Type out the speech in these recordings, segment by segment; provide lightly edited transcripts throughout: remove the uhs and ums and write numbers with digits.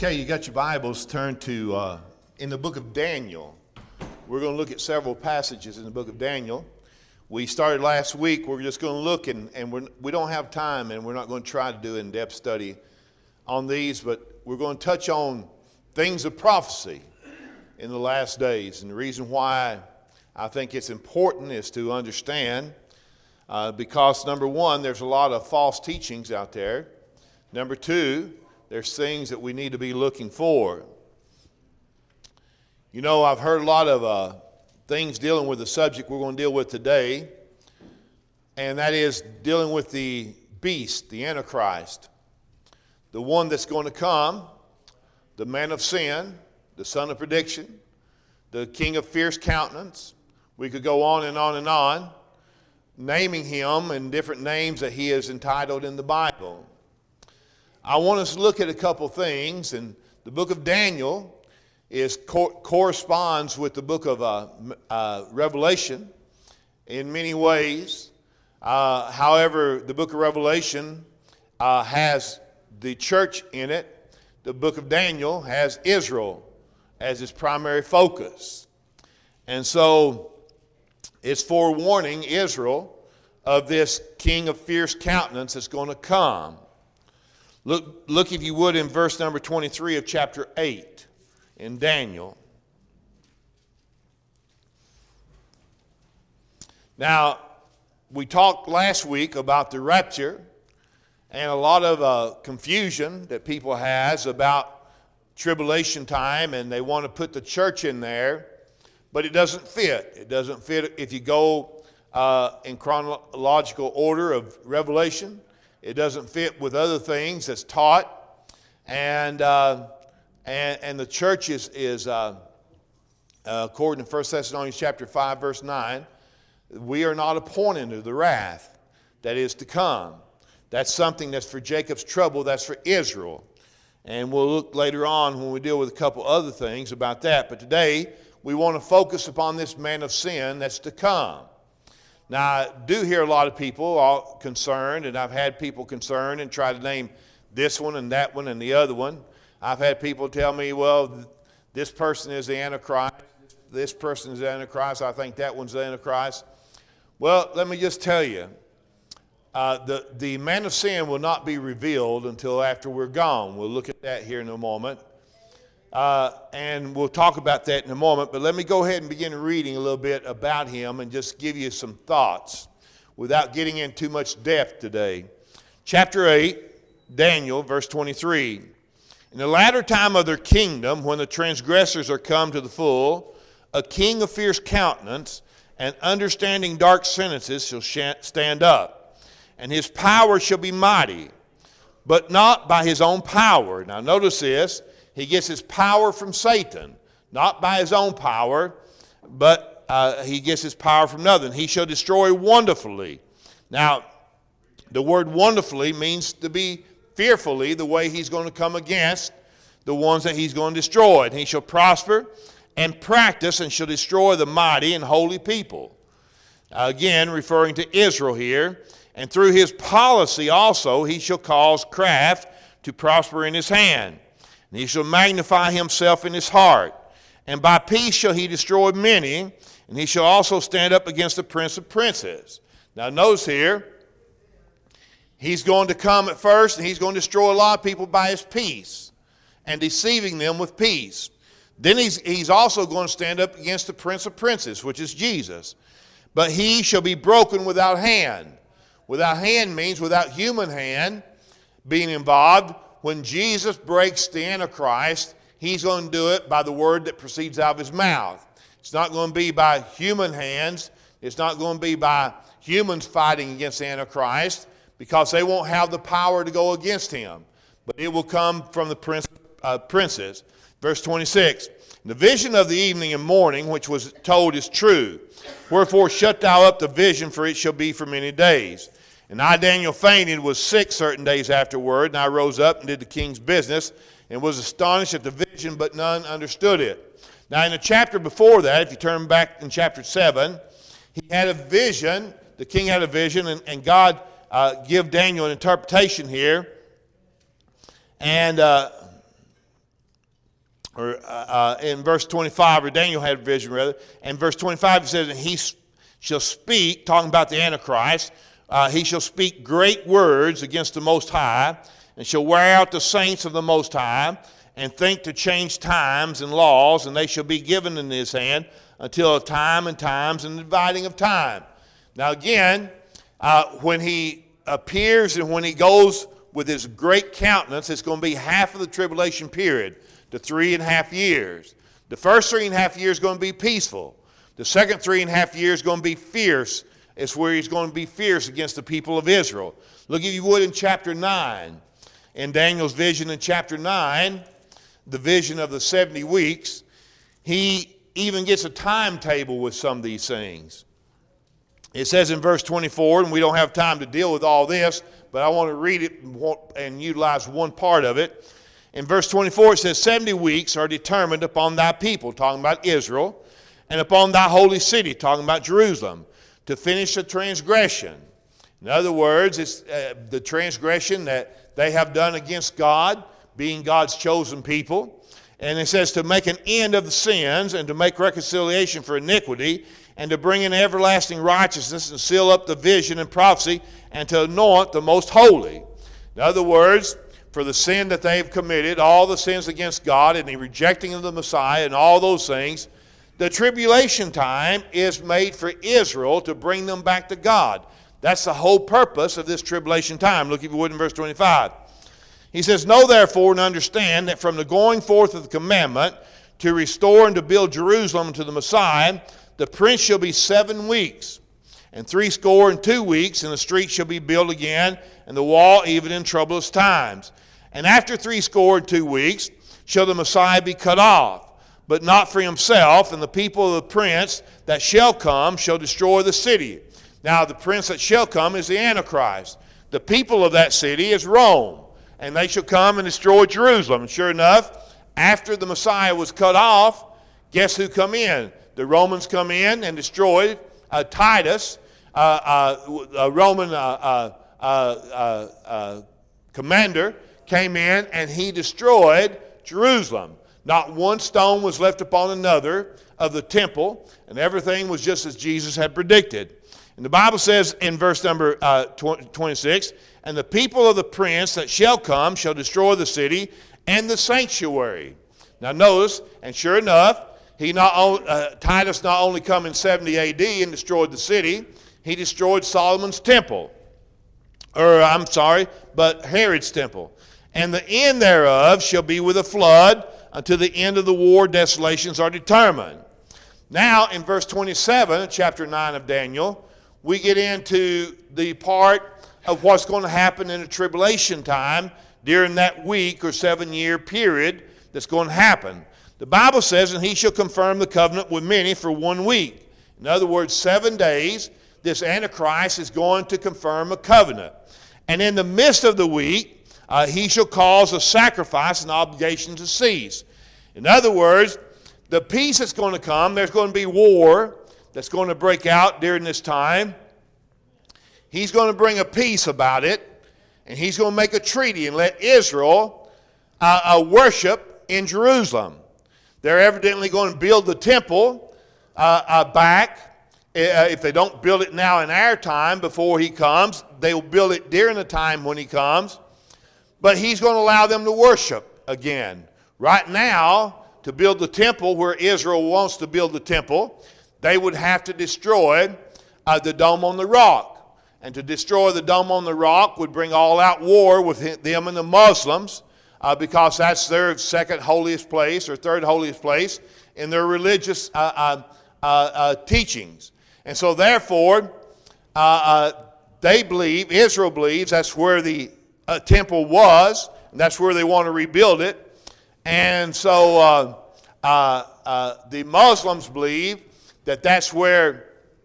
Okay, you got your Bibles turned to in the book of Daniel. We're going to look at several passages in the book of Daniel. We started last week. We're just going to look, and we don't have time, and we're not going to try to do an in-depth study on these, but we're going to touch on things of prophecy in the last days. And the reason why I think it's important is to understand, because number one, there's a lot of false teachings out there. Number two, there's things that we need to be looking for. You know, I've heard a lot of things dealing with the subject we're going to deal with today, and that is dealing with the beast, the Antichrist, the one that's going to come, the man of sin, the son of prediction, the king of fierce countenance. We could go on and on and on, naming him in different names that he is entitled in the Bible. I want us to look at a couple things, and the book of Daniel corresponds with the book of Revelation in many ways. However, the book of Revelation has the church in it. The book of Daniel has Israel as its primary focus. And so it's forewarning Israel of this king of fierce countenance that's going to come. Look, if you would, in verse number 23 of chapter 8 in Daniel. Now, we talked last week about the rapture and a lot of confusion that people has about tribulation time, and they want to put the church in there, but it doesn't fit. It doesn't fit if you go in chronological order of Revelation. It doesn't fit with other things that's taught, and the church is according to 1 Thessalonians chapter 5, verse 9, we are not appointed to the wrath that is to come. That's something that's for Jacob's trouble. That's for Israel, and we'll look later on when we deal with a couple other things about that. But today we want to focus upon this man of sin that's to come. Now, I do hear a lot of people all concerned, and I've had people concerned and try to name this one and that one and the other one. I've had people tell me, well, this person is the Antichrist, this person is the Antichrist, I think that one's the Antichrist. Well, let me just tell you, the man of sin will not be revealed until after we're gone. We'll look at that here in a moment. And we'll talk about that in a moment, but let me go ahead and begin reading a little bit about him and just give you some thoughts without getting in too much depth today. Chapter 8, Daniel, verse 23. In the latter time of their kingdom, when the transgressors are come to the full, a king of fierce countenance and understanding dark sentences shall stand up, and his power shall be mighty, but not by his own power. Now notice this. He gets his power from Satan, not by his own power, but he gets his power from another. He shall destroy wonderfully. Now, the word wonderfully means to be fearfully, the way he's going to come against the ones that he's going to destroy. And he shall prosper and practice and shall destroy the mighty and holy people. Again, referring to Israel here. And through his policy also he shall cause craft to prosper in his hand. And he shall magnify himself in his heart. And by peace shall he destroy many, and he shall also stand up against the prince of princes. Now notice here, he's going to come at first, and he's going to destroy a lot of people by his peace, and deceiving them with peace. Then he's also going to stand up against the prince of princes, which is Jesus. But he shall be broken without hand. Without hand means without human hand being involved. When Jesus breaks the Antichrist, he's going to do it by the word that proceeds out of his mouth. It's not going to be by human hands. It's not going to be by humans fighting against the Antichrist, because they won't have the power to go against him. But it will come from the princes. Verse 26, the vision of the evening and morning which was told is true. Wherefore shut thou up the vision, for it shall be for many days. And I, Daniel, fainted, was sick certain days afterward, and I rose up and did the king's business, and was astonished at the vision, but none understood it. Now in the chapter before that, if you turn back in chapter 7, he had a vision, the king had a vision, and God give Daniel an interpretation here. And in verse 25, or Daniel had a vision rather, and verse 25 it says, and he shall speak, talking about the Antichrist, he shall speak great words against the Most High, and shall wear out the saints of the Most High, and think to change times and laws, and they shall be given in his hand until a time and times and the dividing of time. Now again, when he appears and when he goes with his great countenance, it's going to be half of the tribulation period, the 3.5 years. The first 3.5 years is going to be peaceful. The second 3.5 years is going to be fierce. It's where he's going to be fierce against the people of Israel. Look, if you would, in chapter 9. In Daniel's vision in chapter 9, the vision of the 70 weeks, he even gets a timetable with some of these things. It says in verse 24, and we don't have time to deal with all this, but I want to read it and utilize one part of it. In verse 24 it says, 70 weeks are determined upon thy people, talking about Israel, and upon thy holy city, talking about Jerusalem, to finish the transgression. In other words, it's the transgression that they have done against God, being God's chosen people. And it says to make an end of the sins and to make reconciliation for iniquity and to bring in everlasting righteousness and seal up the vision and prophecy and to anoint the most holy. In other words, for the sin that they've committed, all the sins against God and the rejecting of the Messiah and all those things, the tribulation time is made for Israel to bring them back to God. That's the whole purpose of this tribulation time. Look, if you would, in verse 25. He says, know therefore and understand that from the going forth of the commandment to restore and to build Jerusalem to the Messiah, the prince shall be 7 weeks, and 62 weeks, and the street shall be built again, and the wall even in troublous times. And after 62 weeks shall the Messiah be cut off, but not for himself, and the people of the prince that shall come shall destroy the city. Now the prince that shall come is the Antichrist. The people of that city is Rome, and they shall come and destroy Jerusalem. And sure enough, after the Messiah was cut off, guess who come in? The Romans come in and destroyed Titus, a Roman commander, came in and he destroyed Jerusalem. Not one stone was left upon another of the temple, and everything was just as Jesus had predicted. And the Bible says in verse number 26, and the people of the prince that shall come shall destroy the city and the sanctuary. Now notice, and sure enough, Titus not only come in 70 AD and destroyed the city, he destroyed Solomon's temple. But Herod's temple. And the end thereof shall be with a flood until the end of the war desolations are determined. Now in verse 27, chapter 9 of Daniel, we get into the part of what's going to happen in the tribulation time during that week or 7-year period that's going to happen. The Bible says, and he shall confirm the covenant with many for 1 week. In other words, 7 days, this Antichrist is going to confirm a covenant. And in the midst of the week, he shall cause a sacrifice and obligation to cease. In other words, the peace that's going to come, there's going to be war that's going to break out during this time. He's going to bring a peace about it, and he's going to make a treaty and let Israel worship in Jerusalem. They're evidently going to build the temple back. If they don't build it now in our time before he comes, they will build it during the time when he comes. But he's going to allow them to worship again. Right now, to build the temple where Israel wants to build the temple, they would have to destroy the Dome on the Rock. And to destroy the Dome on the Rock would bring all-out war with them and the Muslims, because that's their second holiest place or third holiest place in their religious teachings. And so therefore, they believe, Israel believes, that's where the temple was, and that's where they want to rebuild it. And so the Muslims believe that that's where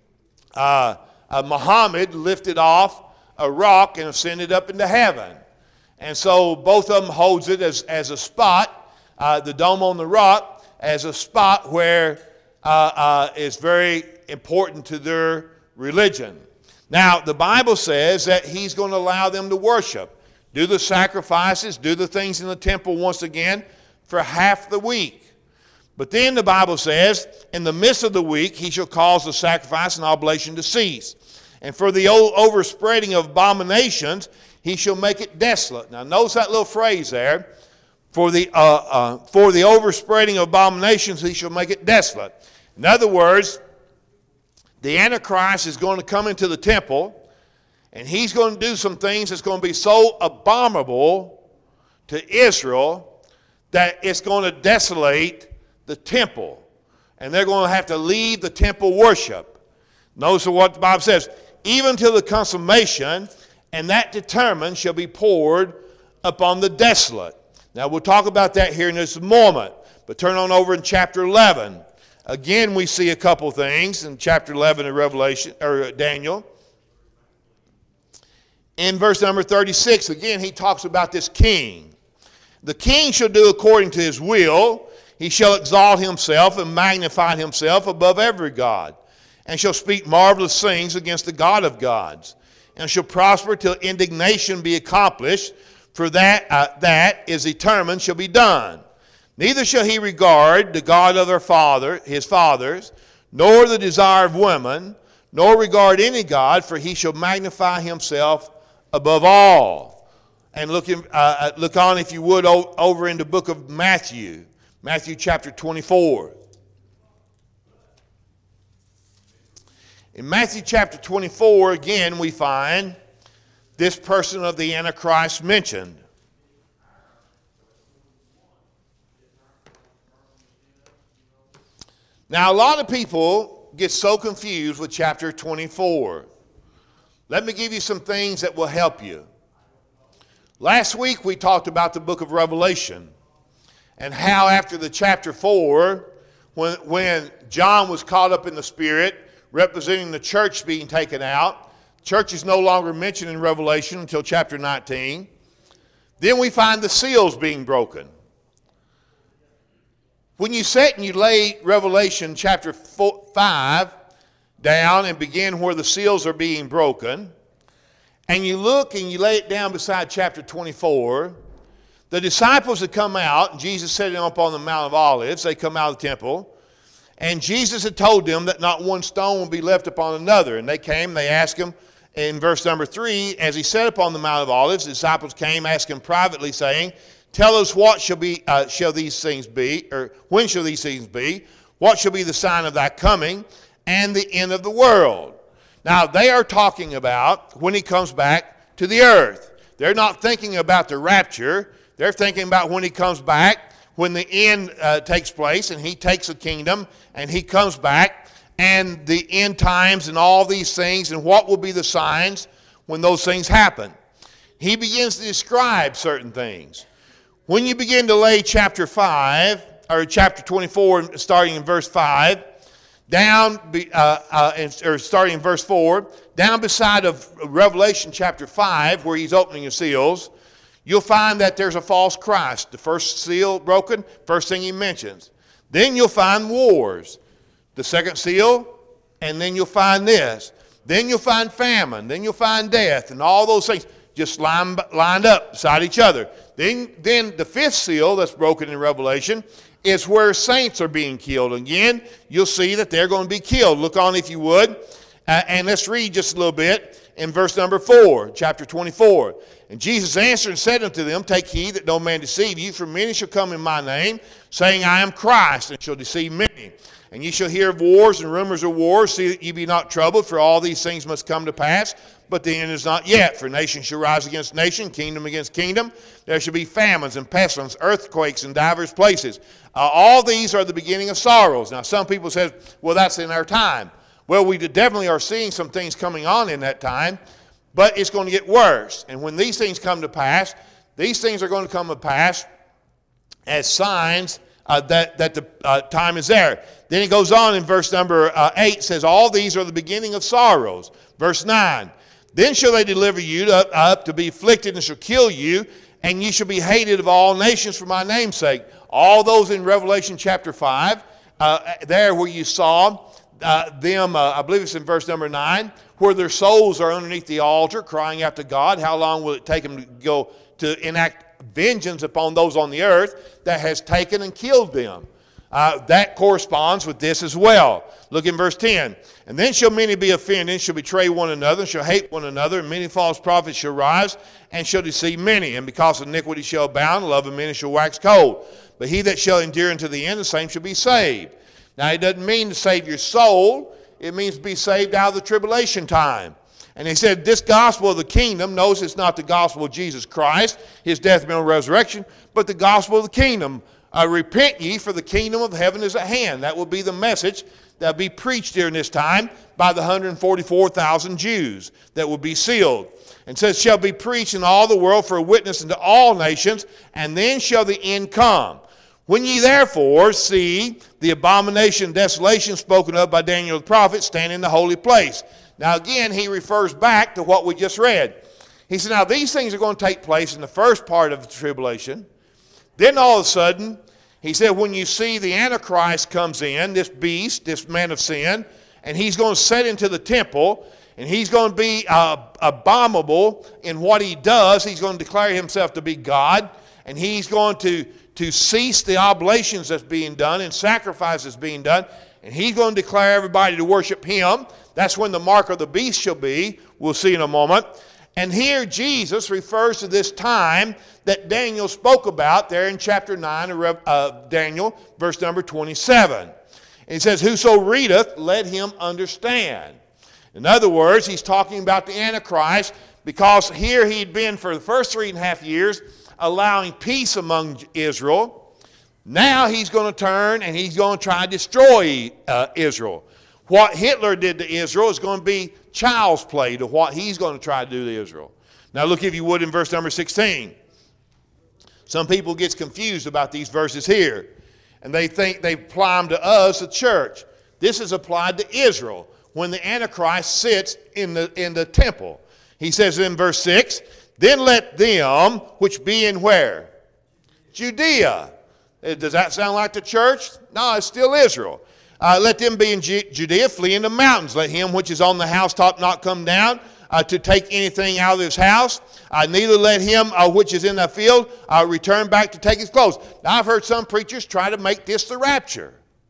Muhammad lifted off a rock and ascended up into heaven. And so both of them holds it as a spot, the Dome on the Rock, as a spot where is very important to their religion. Now, the Bible says that he's going to allow them to worship, do the sacrifices, do the things in the temple once again, for half the week. But then the Bible says, in the midst of the week, he shall cause the sacrifice and oblation to cease. And for the overspreading of abominations, he shall make it desolate. Now notice that little phrase there. For the overspreading of abominations, he shall make it desolate. In other words, the Antichrist is going to come into the temple, and he's going to do some things that's going to be so abominable to Israel that it's going to desolate the temple, and they're going to have to leave the temple worship. Notice what the Bible says, even till the consummation, and that determined shall be poured upon the desolate. Now we'll talk about that here in just a moment, but turn on over in chapter 11. Again, we see a couple things in chapter 11 of Revelation or Daniel. In verse number 36, again, he talks about this king. The king shall do according to his will. He shall exalt himself and magnify himself above every god, and shall speak marvelous things against the God of gods, and shall prosper till indignation be accomplished, for that is determined shall be done. Neither shall he regard the God of his fathers, nor the desire of women, nor regard any god, for he shall magnify himself above all. And look on, if you would, over in the book of Matthew. Matthew chapter 24. In Matthew chapter 24, again, we find this person of the Antichrist mentioned. Now, a lot of people get so confused with chapter 24. Let me give you some things that will help you. Last week, we talked about the book of Revelation, and how after the chapter 4, when John was caught up in the Spirit, representing the church being taken out, church is no longer mentioned in Revelation until chapter 19. Then we find the seals being broken. When you sit and you lay Revelation chapter 5 down and begin where the seals are being broken, and you look and you lay it down beside chapter 24, the disciples had come out, and Jesus set them up on the Mount of Olives. They come out of the temple, and Jesus had told them that not one stone will be left upon another. And they came, they asked him in verse number 3, as he sat upon the Mount of Olives, the disciples came, asked him privately, saying, tell us what shall these things be, or when shall these things be? What shall be the sign of thy coming and the end of the world? Now, they are talking about when he comes back to the earth. They're not thinking about the rapture. They're thinking about when he comes back, when the end takes place, and he takes the kingdom, and he comes back, and the end times and all these things, and what will be the signs when those things happen. He begins to describe certain things. When you begin to lay chapter 5, or chapter 24, starting in verse 5, down, or starting in verse 4, down beside of Revelation chapter 5, where he's opening the seals, you'll find that there's a false Christ. The first seal broken, first thing he mentions. Then you'll find wars. The second seal, and then you'll find this. Then you'll find famine. Then you'll find death, and all those things just lined up beside each other. Then the fifth seal that's broken in Revelation is where saints are being killed. Again, you'll see that they're going to be killed. Look on if you would. And let's read just a little bit in verse number 4, chapter 24. And Jesus answered and said unto them, take heed that no man deceive you, for many shall come in my name, saying, I am Christ, and shall deceive many. And ye shall hear of wars and rumors of wars. See that ye be not troubled, for all these things must come to pass. But the end is not yet. For nation shall rise against nation, kingdom against kingdom. There shall be famines and pestilence, earthquakes in divers places. All these are the beginning of sorrows. Now some people say, well, that's in our time. Well, we definitely are seeing some things coming on in that time, but it's going to get worse. And when these things come to pass, these things are going to come to pass as signs that the time is there. Then he goes on in verse number 8, says, all these are the beginning of sorrows. Verse 9, then shall they deliver you up to be afflicted, and shall kill you, and ye shall be hated of all nations for my name's sake. All those in Revelation chapter 5, there where you saw them, I believe it's in verse number 9, where their souls are underneath the altar crying out to God. How long will it take them to go to enact vengeance upon those on the earth that has taken and killed them. That corresponds with this as well. Look in verse 10. And then shall many be offended, and shall betray one another, and shall hate one another, and many false prophets shall rise, and shall deceive many. And because iniquity shall abound, the love of many shall wax cold. But he that shall endure unto the end, the same shall be saved. Now, it doesn't mean to save your soul. It means to be saved out of the tribulation time. And he said, this gospel of the kingdom, notice it's not the gospel of Jesus Christ, his death, burial, and resurrection, but the gospel of the kingdom. Repent ye, for the kingdom of heaven is at hand. That will be the message that will be preached during this time by the 144,000 Jews that will be sealed. And says, shall be preached in all the world for a witness unto all nations, and then shall the end come. When ye therefore see the abomination and desolation spoken of by Daniel the prophet stand in the holy place. Now again, he refers back to what we just read. He said, now these things are going to take place in the first part of the tribulation. Then all of a sudden, he said, when you see the Antichrist comes in, this beast, this man of sin, and he's going to set into the temple, and he's going to be abominable in what he does. He's going to declare himself to be God, and he's going to cease the oblations that's being done and sacrifices being done, and he's going to declare everybody to worship him. That's when the mark of the beast shall be. We'll see in a moment. And here Jesus refers to this time that Daniel spoke about there in chapter 9 of Daniel, verse number 27. And he says, whoso readeth, let him understand. In other words, he's talking about the Antichrist, because here he'd been for the first 3.5 years allowing peace among Israel. Now he's going to turn and he's going to try to destroy Israel. What Hitler did to Israel is going to be child's play to what he's going to try to do to Israel. Now look, if you would, in verse number 16. Some people get confused about these verses here, and they think they apply them to us, the church. This is applied to Israel when the Antichrist sits in the temple. He says in verse 6, then let them which be in where? Judea. Does that sound like the church? No, it's still Israel. Let them be in Judea, flee in the mountains. Let him which is on the housetop not come down to take anything out of his house. Neither let him which is in the field return back to take his clothes. Now, I've heard some preachers try to make this the rapture.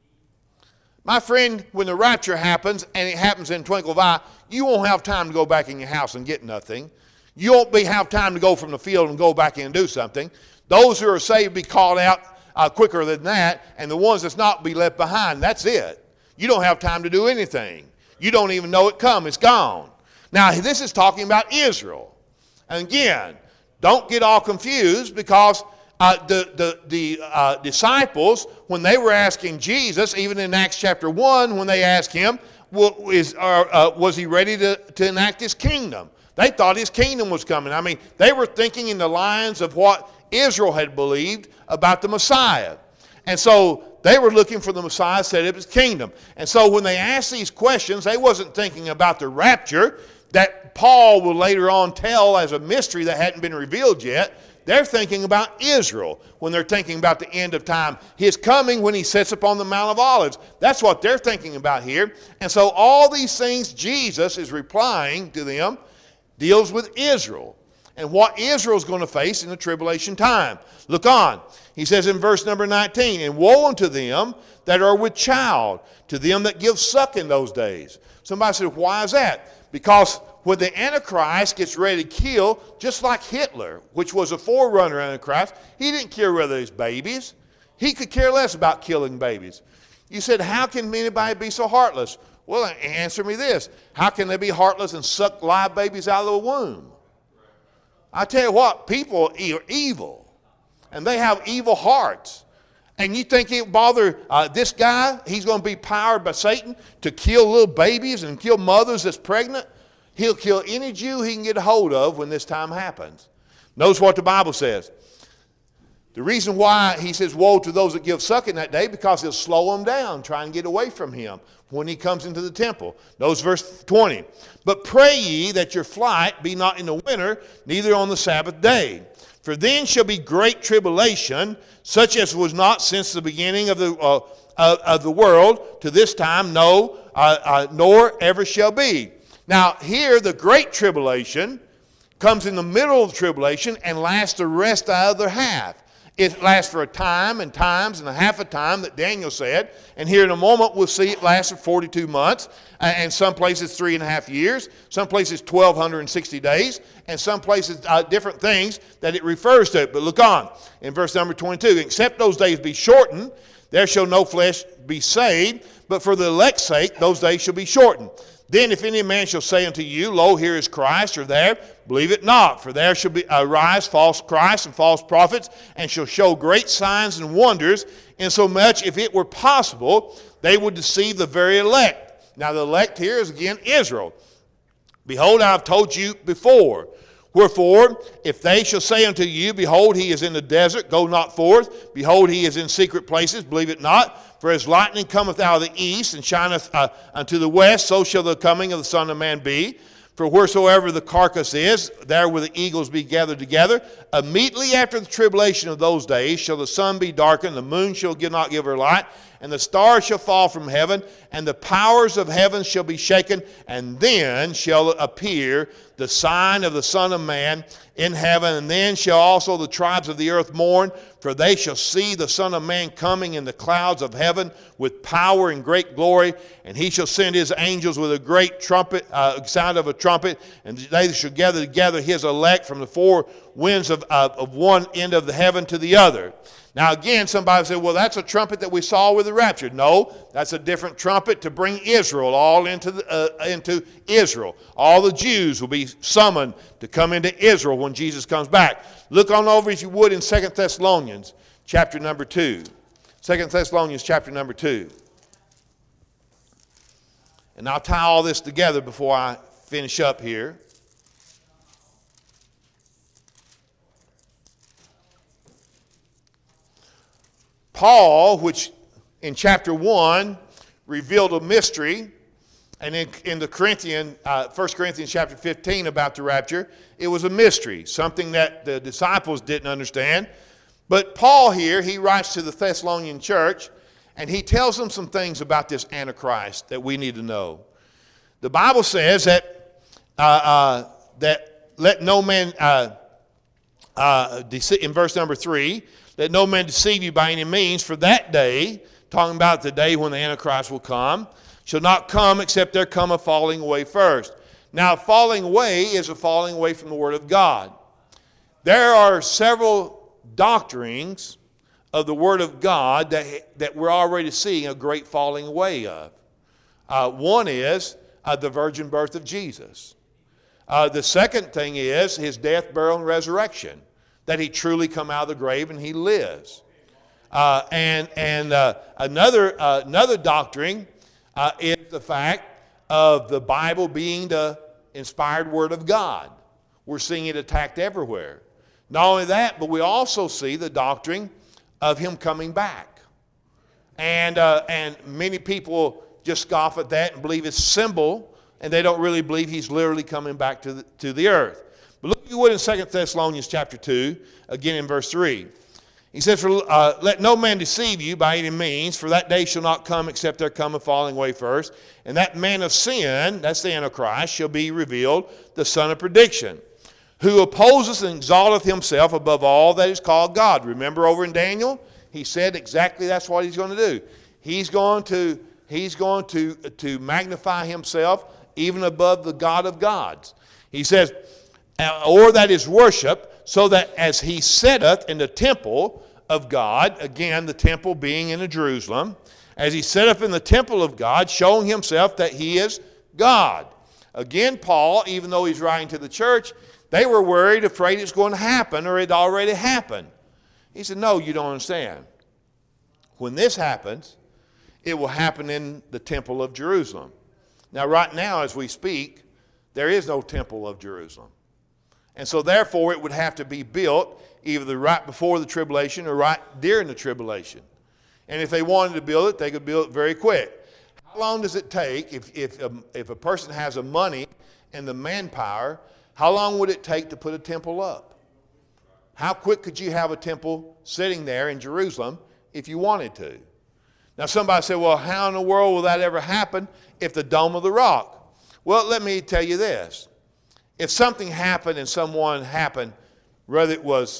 My friend, when the rapture happens, and it happens in a twinkle of an eye, you won't have time to go back in your house and get nothing. You won't have time to go from the field and go back in and do something. Those who are saved be called out quicker than that, and the ones that's not be left behind. That's it. You don't have time to do anything. You don't even know it come. It's gone. Now, this is talking about Israel. And again, don't get all confused, because the disciples, when they were asking Jesus, even in Acts chapter 1, when they asked him, was he ready to enact his kingdom? They thought his kingdom was coming. I mean, they were thinking in the lines of what Israel had believed about the Messiah. And so they were looking for the Messiah to set up his kingdom. And so when they asked these questions, they wasn't thinking about the rapture that Paul will later on tell as a mystery that hadn't been revealed yet. They're thinking about Israel when they're thinking about the end of time. His coming when he sits upon the Mount of Olives. That's what they're thinking about here. And so all these things Jesus is replying to them deals with Israel and what Israel's going to face in the tribulation time. Look on. He says in verse number 19, and woe unto them that are with child, to them that give suck in those days. Somebody said, why is that? Because when the Antichrist gets ready to kill, just like Hitler, which was a forerunner of Antichrist, he didn't care whether it's babies. He could care less about killing babies. You said, how can anybody be so heartless? Well, answer me this. How can they be heartless and suck live babies out of the womb? I tell you what, people are evil, and they have evil hearts. And you think it bother this guy? He's going to be powered by Satan to kill little babies and kill mothers that's pregnant? He'll kill any Jew he can get a hold of when this time happens. Notice what the Bible says. The reason why he says, woe to those that give suck in that day, because he'll slow them down, try and get away from him when he comes into the temple. Notice verse 20. But pray ye that your flight be not in the winter, neither on the Sabbath day. For then shall be great tribulation, such as was not since the beginning of the world to this time, no, nor ever shall be. Now here, the great tribulation comes in the middle of the tribulation and lasts the rest of the other half. It lasts for a time and times and a half a time that Daniel said. And here in a moment we'll see it lasts for 42 months. And some places 3.5 years. Some places 1,260 days. And some places different things that it refers to. But look on in verse number 22. Except those days be shortened, there shall no flesh be saved. But for the elect's sake, those days shall be shortened. Then if any man shall say unto you, Lo, here is Christ, or there, believe it not. For there shall arise false Christs and false prophets, and shall show great signs and wonders, insomuch, if it were possible, they would deceive the very elect. Now the elect here is again Israel. Behold, I have told you before. Wherefore, if they shall say unto you, Behold, he is in the desert, go not forth. Behold, he is in secret places, believe it not. For as lightning cometh out of the east, and shineth unto the west, so shall the coming of the Son of Man be. For wheresoever the carcass is, there will the eagles be gathered together. Immediately after the tribulation of those days shall the sun be darkened, the moon shall not give her light, and the stars shall fall from heaven, and the powers of heaven shall be shaken, and then shall appear the sign of the Son of Man in heaven, and then shall also the tribes of the earth mourn, for they shall see the Son of Man coming in the clouds of heaven with power and great glory, and he shall send his angels with a great trumpet, sound of a trumpet, and they shall gather together his elect from the four winds of one end of the heaven to the other. Now again, somebody said, well, that's a trumpet that we saw with the rapture. No, that's a different trumpet to bring Israel all into Israel. All the Jews will be summoned to come into Israel when Jesus comes back. Look on over, if you would, in 2 Thessalonians chapter number 2. 2 Thessalonians chapter number 2. And I'll tie all this together before I finish up here. Paul, which in chapter 1 revealed a mystery, and in the 1 Corinthians chapter 15 about the rapture, it was a mystery, something that the disciples didn't understand. But Paul here, he writes to the Thessalonian church, and he tells them some things about this Antichrist that we need to know. The Bible says that let no man, in verse number 3, let no man deceive you by any means, for that day, talking about the day when the Antichrist will come, shall not come except there come a falling away first. Now, falling away is a falling away from the Word of God. There are several doctrines of the Word of God that we're already seeing a great falling away of. One is the virgin birth of Jesus. The second thing is his death, burial, and resurrection, that he truly come out of the grave and he lives. Another doctrine is the fact of the Bible being the inspired Word of God. We're seeing it attacked everywhere. Not only that, but we also see the doctrine of him coming back. And many people just scoff at that and believe it's symbol, and they don't really believe he's literally coming back to the earth. But look, you would, in 2 Thessalonians chapter 2, again in verse 3. He says, let no man deceive you by any means, for that day shall not come except there come a falling away first. And that man of sin, that's the Antichrist, shall be revealed, the son of perdition, who opposes and exalteth himself above all that is called God. Remember over in Daniel? He said exactly that's what he's going to do. He's going to magnify himself even above the God of gods. He says, or that is worship, so that as he sitteth in the temple of God, again, the temple being in Jerusalem, as he sitteth in the temple of God, showing himself that he is God. Again, Paul, even though he's writing to the church, they were worried, afraid it's going to happen, or it already happened. He said, no, you don't understand. When this happens, it will happen in the temple of Jerusalem. Now, right now, as we speak, there is no temple of Jerusalem. And so, therefore, it would have to be built either right before the tribulation or right during the tribulation. And if they wanted to build it, they could build it very quick. How long does it take, if a person has the money and the manpower, how long would it take to put a temple up? How quick could you have a temple sitting there in Jerusalem if you wanted to? Now, somebody said, well, how in the world will that ever happen if the Dome of the Rock? Well, let me tell you this. If something happened and someone happened, whether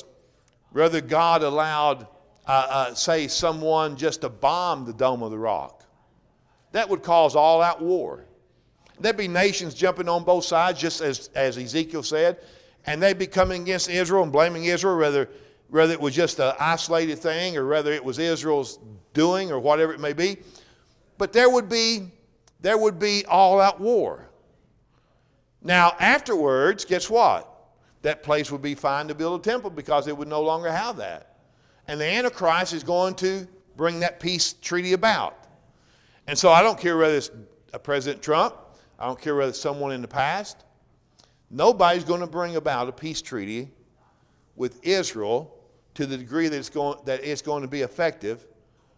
God allowed, say, someone just to bomb the Dome of the Rock, that would cause all-out war. There'd be nations jumping on both sides, just as Ezekiel said, and they'd be coming against Israel and blaming Israel, whether it was just an isolated thing or whether it was Israel's doing or whatever it may be. But there would be all-out war. Now, afterwards, guess what? That place would be fine to build a temple because it would no longer have that. And the Antichrist is going to bring that peace treaty about. And so I don't care whether it's President Trump, I don't care whether it's someone in the past. Nobody's going to bring about a peace treaty with Israel to the degree that it's going to be effective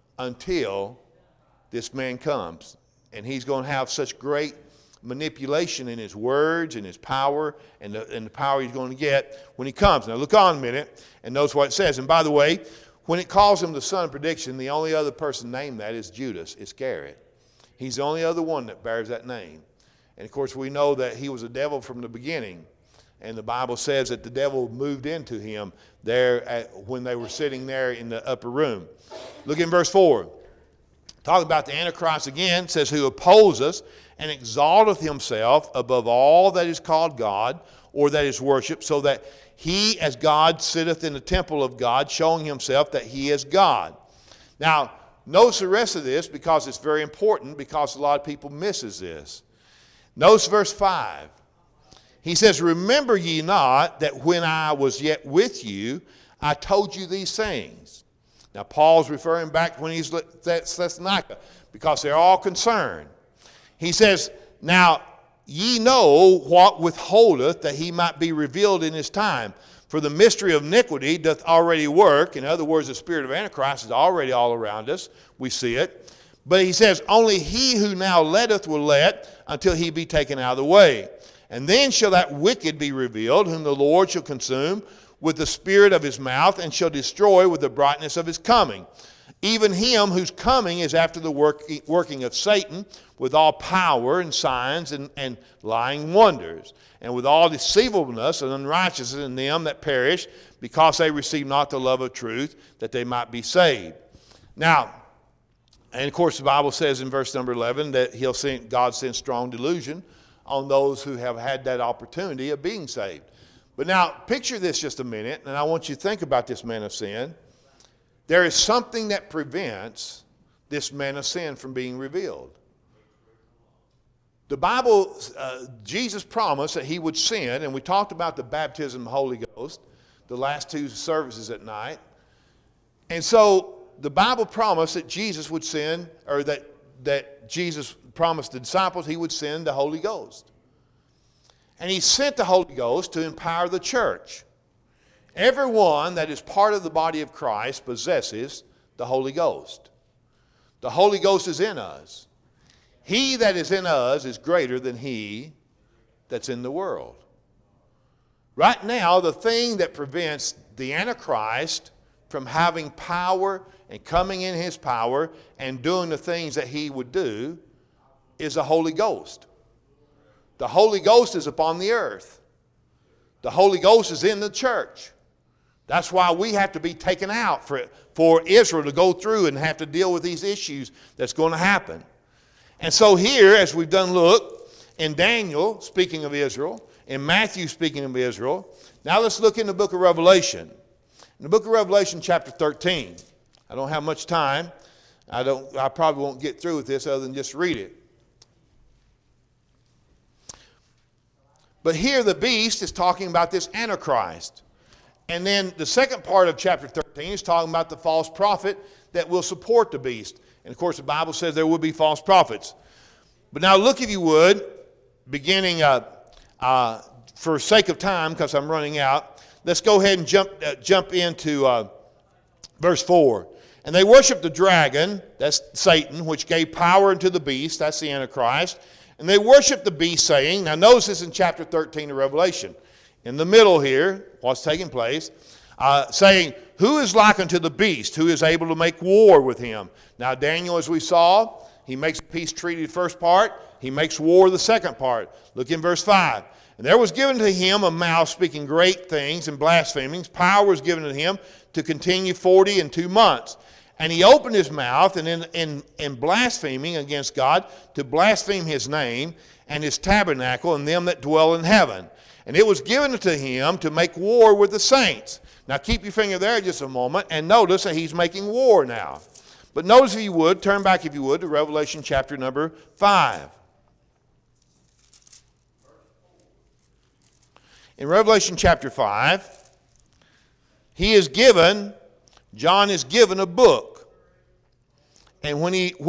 until this man comes. And he's going to have such great manipulation in his words and his power and the power he's going to get when he comes. Now look on a minute and notice what it says. And by the way, when it calls him the son of perdition, the only other person named that is Judas Iscariot. He's the only other one that bears that name. And of course we know that he was a devil from the beginning. And the Bible says that the devil moved into him there when they were sitting there in the upper room. Look in verse 4. Talking about the Antichrist again, it says, who opposes and exalteth himself above all that is called God or that is worshipped, so that he as God sitteth in the temple of God, showing himself that he is God. Now, notice the rest of this because it's very important, because a lot of people misses this. Notice verse 5. He says, remember ye not that when I was yet with you, I told you these things. Now, Paul's referring back when he's at Thessalonica because they're all concerned. He says, now ye know what withholdeth that he might be revealed in his time. For the mystery of iniquity doth already work. In other words, the spirit of Antichrist is already all around us. We see it. But he says, only he who now letteth will let until he be taken out of the way. And then shall that wicked be revealed, whom the Lord shall consume with the spirit of his mouth, and shall destroy with the brightness of his coming. Even him whose coming is after the working of Satan, with all power and signs and lying wonders, and with all deceivableness and unrighteousness in them that perish, because they receive not the love of truth, that they might be saved. Now, and of course the Bible says in verse number 11 that God sends strong delusion on those who have had that opportunity of being saved. But now, picture this just a minute, and I want you to think about this man of sin. There is something that prevents this man of sin from being revealed. The Bible, Jesus promised that he would send, and we talked about the baptism of the Holy Ghost, the last two services at night. And so the Bible promised that Jesus would send, or that Jesus promised the disciples he would send the Holy Ghost. And he sent the Holy Ghost to empower the church. Everyone that is part of the body of Christ possesses the Holy Ghost. The Holy Ghost is in us. He that is in us is greater than he that's in the world. Right now, the thing that prevents the Antichrist from having power and coming in his power and doing the things that he would do is the Holy Ghost. The Holy Ghost is upon the earth. The Holy Ghost is in the church. That's why we have to be taken out for Israel to go through and have to deal with these issues that's going to happen. And so here, as we've done look, in Daniel, speaking of Israel, in Matthew, speaking of Israel, now let's look in the book of Revelation. In the book of Revelation, chapter 13. I don't have much time. I probably won't get through with this other than just read it. But here the beast is talking about this Antichrist. And then the second part of chapter 13 is talking about the false prophet that will support the beast. And of course the Bible says there will be false prophets. But now look, if you would, beginning for sake of time, because I'm running out, let's go ahead and jump into verse 4. And they worshiped the dragon, that's Satan, which gave power unto the beast, that's the Antichrist. And they worshiped the beast, saying, now notice this in chapter 13 of Revelation. In the middle here, what's taking place, saying, who is like unto the beast, who is able to make war with him? Now Daniel, as we saw, he makes a peace treaty the first part, he makes war the second part. Look in verse 5. And there was given to him a mouth speaking great things and blasphemings. Power was given to him to continue 42 months. And he opened his mouth, and in blaspheming against God, to blaspheme his name and his tabernacle and them that dwell in heaven. And it was given to him to make war with the saints. Now keep your finger there just a moment, and notice that he's making war now. But notice, if you would, turn back if you would to Revelation chapter number 5. In Revelation chapter 5, John is given a book. And when he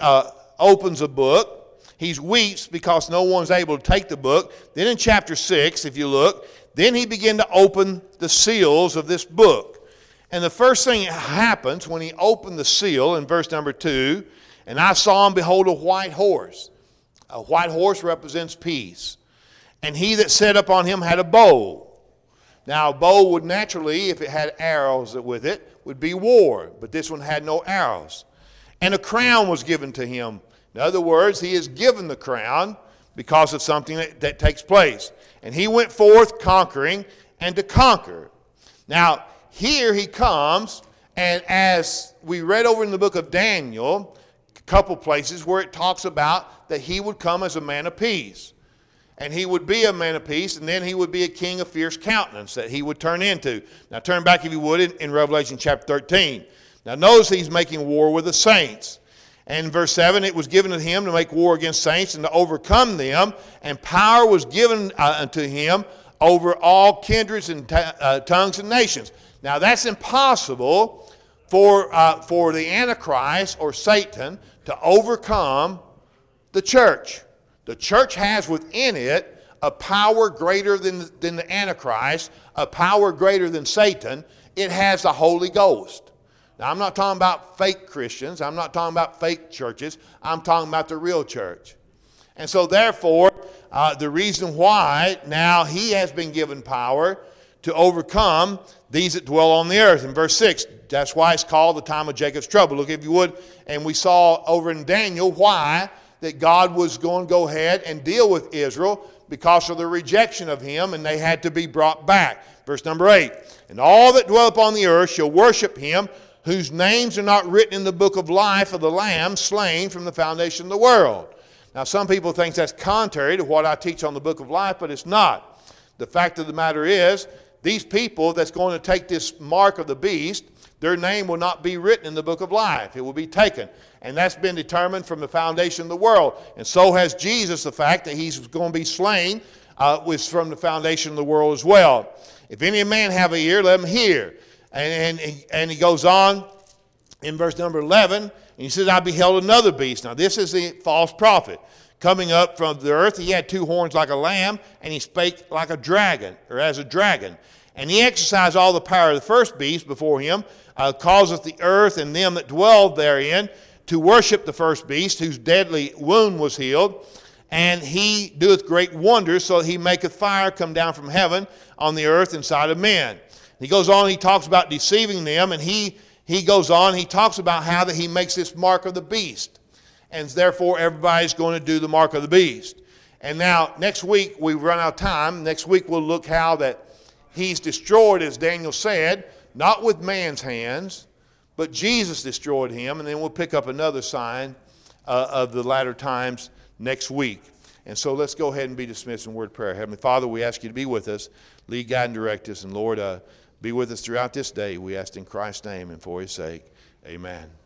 opens a book, he weeps because no one's able to take the book. Then in chapter 6, if you look, then he began to open the seals of this book. And the first thing that happens when he opened the seal in verse number 2, and I saw and behold a white horse. A white horse represents peace. And he that sat upon him had a bow. Now a bow would naturally, if it had arrows with it, would be war. But this one had no arrows. And a crown was given to him. In other words, he is given the crown because of something that takes place. And he went forth conquering and to conquer. Now here he comes, and as we read over in the book of Daniel, a couple places where it talks about that he would come as a man of peace. And he would be a man of peace, and then he would be a king of fierce countenance that he would turn into. Now turn back, if you would, in Revelation chapter 13. Now notice he's making war with the saints. And in verse 7, it was given to him to make war against saints and to overcome them. And power was given unto him over all kindreds and tongues and nations. Now that's impossible for the Antichrist or Satan to overcome the church. The church has within it a power greater than the Antichrist, a power greater than Satan. It has the Holy Ghost. Now, I'm not talking about fake Christians. I'm not talking about fake churches. I'm talking about the real church. And so, therefore, the reason why now he has been given power to overcome these that dwell on the earth. In verse 6, that's why it's called the time of Jacob's trouble. Look, if you would, and we saw over in Daniel why that God was going to go ahead and deal with Israel because of the rejection of him, and they had to be brought back. Verse number 8, and all that dwell upon the earth shall worship him, whose names are not written in the book of life of the Lamb slain from the foundation of the world. Now some people think that's contrary to what I teach on the book of life, but it's not. The fact of the matter is, these people that's going to take this mark of the beast, their name will not be written in the book of life. It will be taken. And that's been determined from the foundation of the world. And so has Jesus. The fact that he's going to be slain was from the foundation of the world as well. If any man have an ear, let him hear. And he goes on in verse number 11. And he says, I beheld another beast. Now this is the false prophet. Coming up from the earth, he had two horns like a lamb, and he spake like a dragon, or as a dragon. And he exercised all the power of the first beast before him, causeth the earth and them that dwell therein to worship the first beast, whose deadly wound was healed. And he doeth great wonders, so that he maketh fire come down from heaven on the earth inside of men. He goes on, he talks about deceiving them, and he goes on, he talks about how that he makes this mark of the beast. And therefore, everybody's going to do the mark of the beast. And now, next week, we run out of time. Next week, we'll look how that he's destroyed, as Daniel said, not with man's hands, but Jesus destroyed him. And then we'll pick up another sign of the latter times next week. And so let's go ahead and be dismissed in word of prayer. Heavenly Father, we ask you to be with us, lead, guide, and direct us. And Lord, be with us throughout this day. We ask in Christ's name and for his sake. Amen.